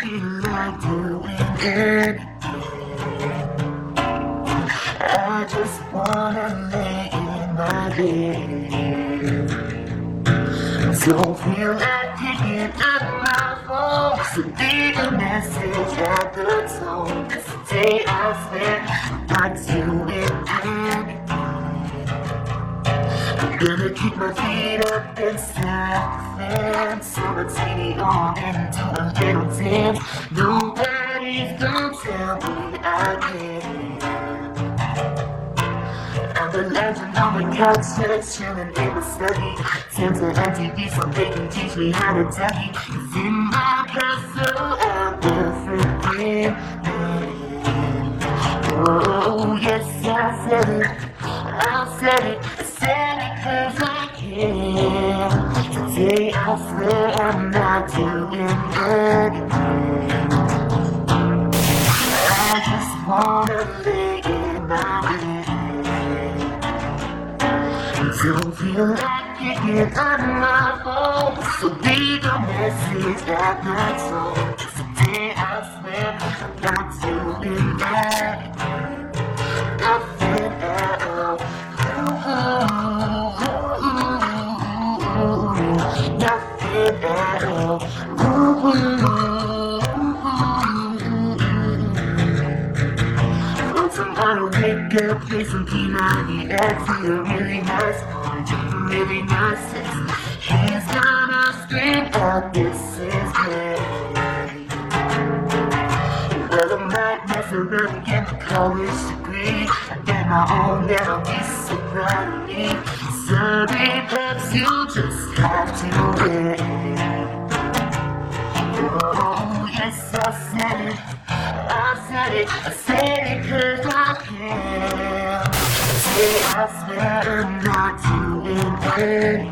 feel like doing it. I just wanna lay in my bed. Don't feel like picking up my phone to leave a message at the tone. It's the day I spent not doing it. I'm gonna keep my feet up and stand the fence. Turn the TV on and do a little dance. Nobody's gonna tell me I can't. I'm the legend on the couch, just chilling in the study. Time to MTV so they can teach me how to ducky. 'Cause in my castle I'm different. Oh yes, I said it. I said it. I said it 'cause I can. Today I swear I'm not doing good. I just wanna lay in my bed. Don't feel like picking up my phone, so leave a message at the tone. Today I swear I'm not doing that. Nothing at all. Nothing at all. Tomorrow wake up, play some P90X, feel really nice, really nice sex. He's gonna scream out, this is great. Well, I might mess around and get a college degree. I get my own, then I'll be so proud of me. Sorry, perhaps you just have to wait. Oh, yes, I said it. I said it 'cause I can. Say I swear I'm not doing it.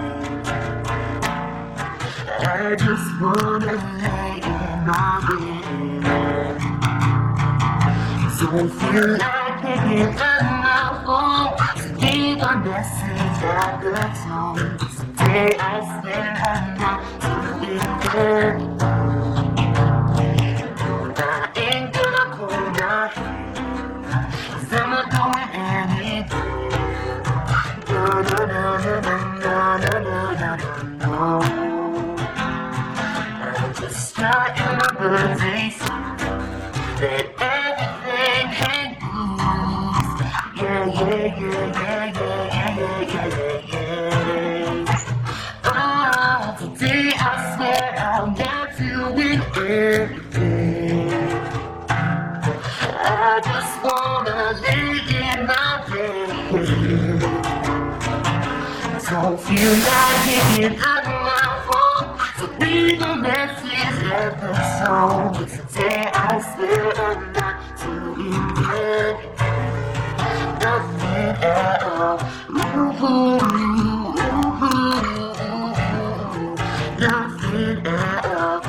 I just wanna lay in my bed. Don't feel like picking up my phone to leave a message at the tone. Today I swear I'm not doing it. I'm just starting my birthday song that everything can lose. Yeah. Oh, today I swear I'm not doing everything. I just wanna lay in my bed. Don't feel like picking up my phone, so leave a message at the tone. Today I swear I'm not doing good. Nothing at all. Nothing at all.